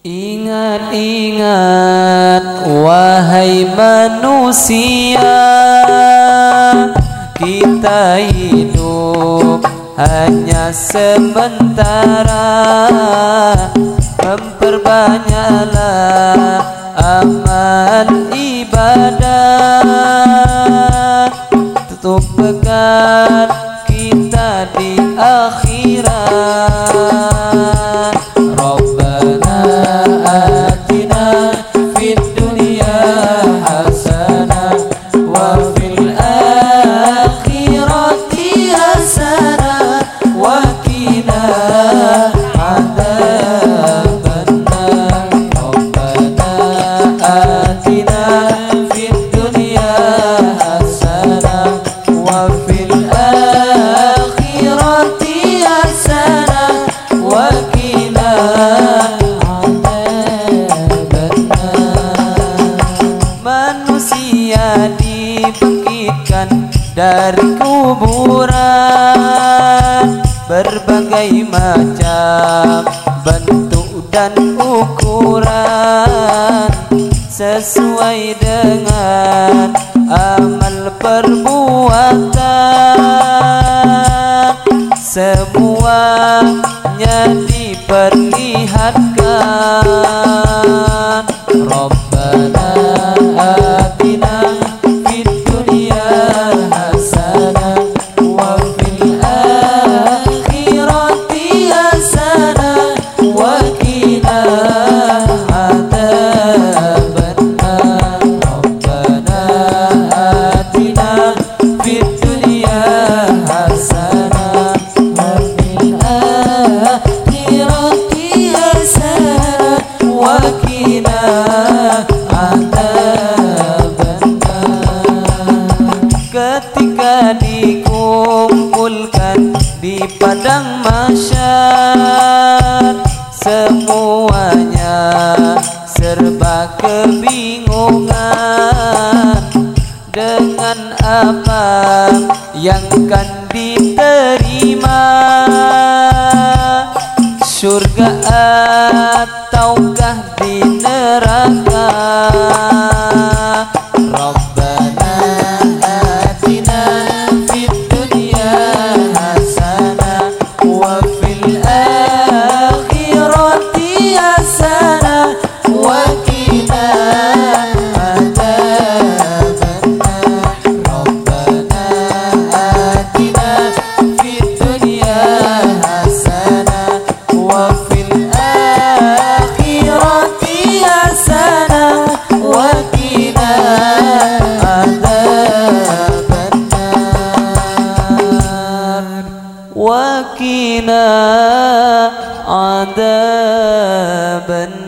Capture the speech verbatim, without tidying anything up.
Ingat-ingat wahai manusia, kita hidup hanya sementara. Memperbanyaklah amal ibadah, tutup bekal kita di akhirat. Rabbana atina fid dunya hasanah wa fil akhirati hasanah wa qina adzabannar. Rabbana atina fid dunya hasanah wa fil akhirati hasanah wa qina adzabannar. Manusia dibangkitkan dari kuburan, berbagai macam bentuk dan ukuran, sesuai dengan amal perbuatan. Semuanya diperlihatkan. Rabbana atina fid dunya hasanah wa fil akhirati hasanah wa qina adzabannar. Rabbana atina fid dunya hasanah wa fil akhirati hasanah wa qina adzabannar. Ketika dikumpulkan di padang mahsyar, semuanya serba kebingungan. Dengan apa yang kan diterima, surga ataukah di neraka? Rabbana atina fid dunya hasanah wa fil akhirati hasanah wa qina adzabannar. Rabbana atina fid dunya hasanah wa fil akhirati hasanah wa qina adzabannar wa qina adzabannar.